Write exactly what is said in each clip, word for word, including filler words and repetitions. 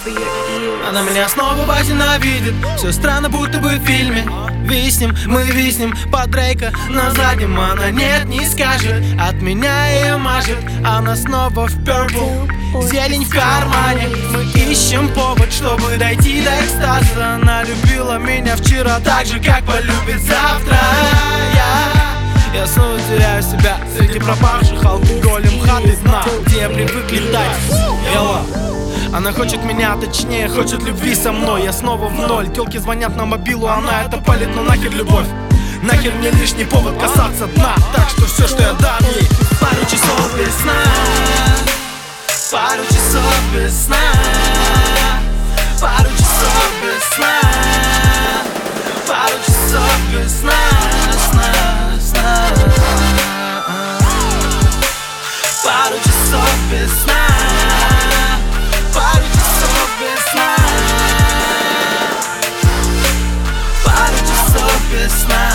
Она меня снова возненавидит. Все странно, будто бы в фильме. Виснем, мы виснем под Дрейка на заднем. Она нет, не скажет, от меня ее мажет. Она снова в purple, зелень в кармане. Мы ищем повод, чтобы дойти до экстаза. Она любила меня вчера так же, как полюбит завтра. Я, я снова теряю себя среди пропавших алкоголем хат и дна, где я привык летать. Ела. Она хочет меня, точнее, хочет любви со мной. Я снова в ноль, тёлки звонят на мобилу, она это палит, но нахер любовь. Нахер мне лишний повод касаться дна. Так что все, что я дам ей, пару часов без сна. Пару часов без сна. Пару часов без сна. Пару часов без сна. Сна, сна. Пару часов без сна. Пару часов без сна. Пару часов без сна.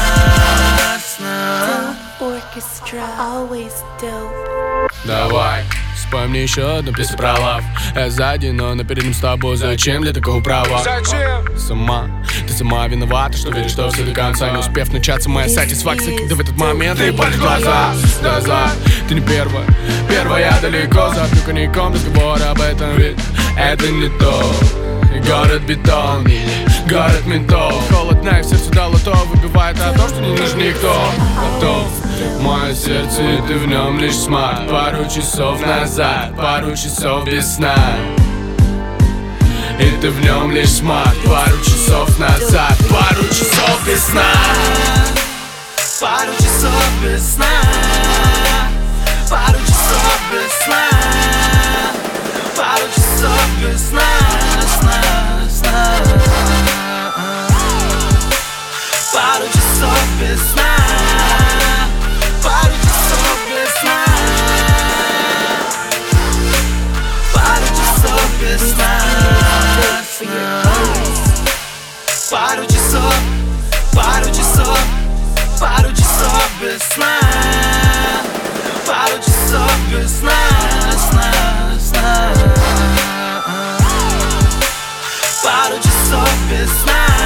Давай, спой мне еще одну песню про лав. Я сзади, но наперед с тобой. Зачем для такого права? Зачем? Сама, ты сама виновата, что веришь, что все до конца. Не успев начаться моя сатисфакция, когда в этот момент ты палишь глаза. Глаза, ты не первая, первая далеко. Запью коньяком, разговор об этом, ведь это не то. Город бетон, город ментов. Холодно, и в сердце дало то. Выбивает о том, что не нужен никто. Готов, мое сердце, и ты в нем лишь смарт. Пару часов назад, пару часов без сна. И ты в нем лишь смарт. Пару часов назад, пару часов без сна. Пару часов без сна. Пару часов без сна. Пару часов без сна. Сна, сна. Пару часов без сна. Пару часов без сна. Пару часов без сна. Пару часов, пару часов, пару часов без сна. Пару часов без сна. Сна, сна. Пару часов без сна.